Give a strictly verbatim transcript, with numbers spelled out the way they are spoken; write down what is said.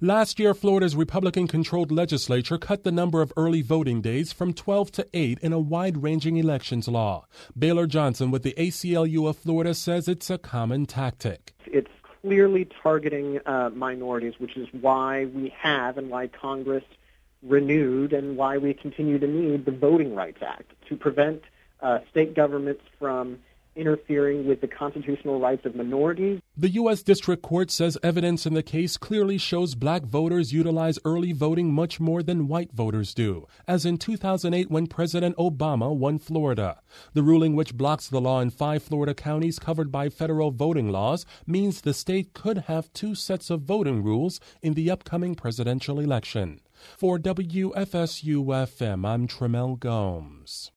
Last year, Florida's Republican-controlled legislature cut the number of early voting days from twelve to eight in a wide-ranging elections law. Baylor Johnson with the A C L U of Florida says it's a common tactic. It's clearly targeting uh, minorities, which is why we have and why Congress renewed and why we continue to need the Voting Rights Act to prevent uh, state governments from interfering with the constitutional rights of minorities. The U S District Court says evidence in the case clearly shows black voters utilize early voting much more than white voters do, as in two thousand eight when President Obama won Florida. The ruling, which blocks the law in five Florida counties covered by federal voting laws, means the state could have two sets of voting rules in the upcoming presidential election. For W F S U F M, I'm Tremel Gomes.